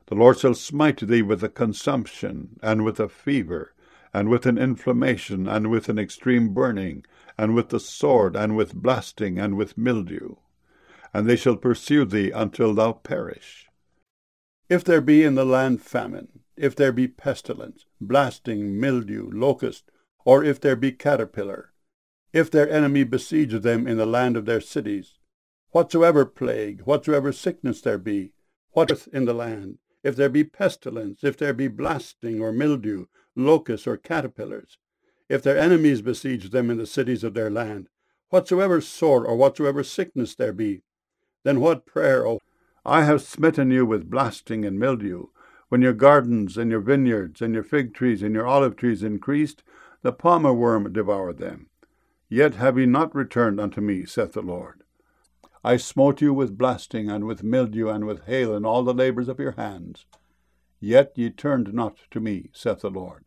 The Lord shall smite thee with a consumption, and with a fever, and with an inflammation, and with an extreme burning, and with the sword, and with blasting, and with mildew. And they shall pursue thee until thou perish. If there be in the land famine, if there be pestilence, blasting, mildew, locust, or if there be caterpillar, if their enemy besiege them in the land of their cities, whatsoever plague, whatsoever sickness there be, what is in the land, if there be pestilence, if there be blasting or mildew, locusts or caterpillars, if their enemies besiege them in the cities of their land, whatsoever sore or whatsoever sickness there be, then what prayer, O I have smitten you with blasting and mildew. When your gardens and your vineyards and your fig trees and your olive trees increased, the palmer worm devoured them. Yet have ye not returned unto me, saith the Lord. I smote you with blasting and with mildew and with hail and all the labors of your hands. Yet ye turned not to me, saith the Lord.